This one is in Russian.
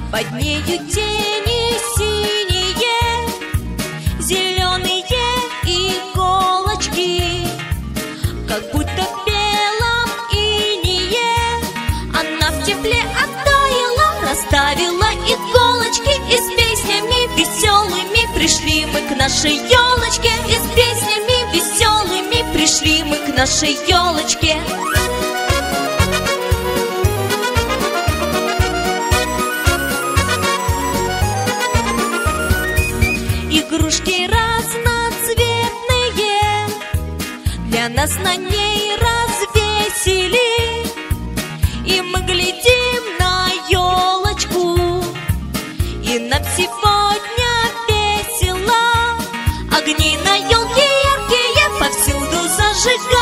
под нею тени синие, зеленые иголочки, как будто в белом инее. Она в тепле оттаяла, расставила иголочки, и с песнями веселыми пришли мы к нашей елочке. И с песнями веселыми пришли мы к нашей елочке. Игрушки разноцветные для нас на ней развесили, и мы глядим на елочку, и нам сегодня весело. Огни на елке яркие повсюду зажигают.